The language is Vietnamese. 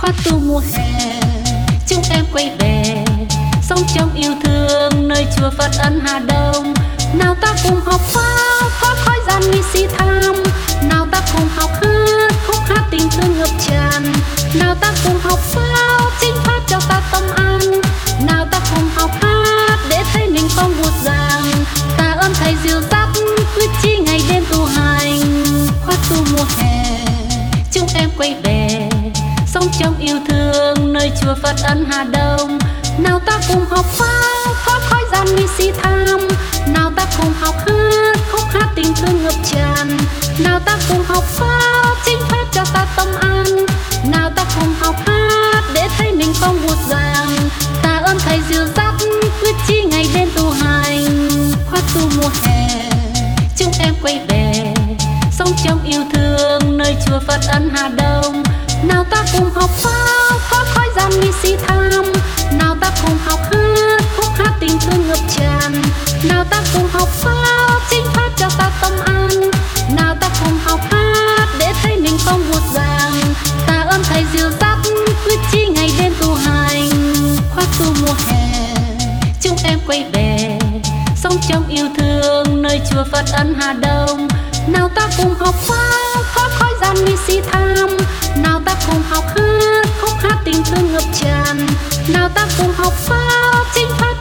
khóa tu mùa hè chúng em quay về sống trong yêu thương nơi chùa Phật Ân Hà Đông. Nào ta cùng học pháp thoát khỏi gian nguy si tham, nào ta cùng học hát khúc hát tình thương ngập tràn, nào ta cùng học pháp chính pháp cho ta tâm an, nào ta cùng học hát để thấy mình không buồn giang. Ta ơn thầy dìu dắt quyết chí ngày đêm tu hành, khóa tu mùa hè chúng em quay về sống trong yêu thương nơi chùa Phật Ân Hà Đông. Nào ta cùng học pháp thoát khỏi gian nguy si tham, nào ta cùng học hát khúc hát tình thương ngập tràn, nào ta cùng học pháp chính pháp cho ta tâm an, nào ta cùng học hát để thấy mình không buồn giang. Ta ơn thầy dìu dắt quyết chí ngày đêm tu hành, khóa tu mùa hè chúng em quay về sống trong yêu thương nơi chùa Phật Ân Hà Đông. Nào ta cùng học pháp thoát khỏi gian nguy si tham, nào ta cùng học hát khúc hát tình thương ngập tràn, nào ta cùng học pháp chính pháp cho ta tâm an, nào ta cùng học hát để thấy mình không buồn giang. Ta ơn thầy dìu dắt quyết chí ngày đêm tu hành, khóa tu mùa hè chúng em quay về sống trong yêu thương nơi chùa Phật Ân Hà Đông. Nào ta cùng học pháp thoát khỏi gian nguy si tham, nào ta cùng học hát khúc hát tình thương ngập tràn, nào ta cùng học pháp chính pháp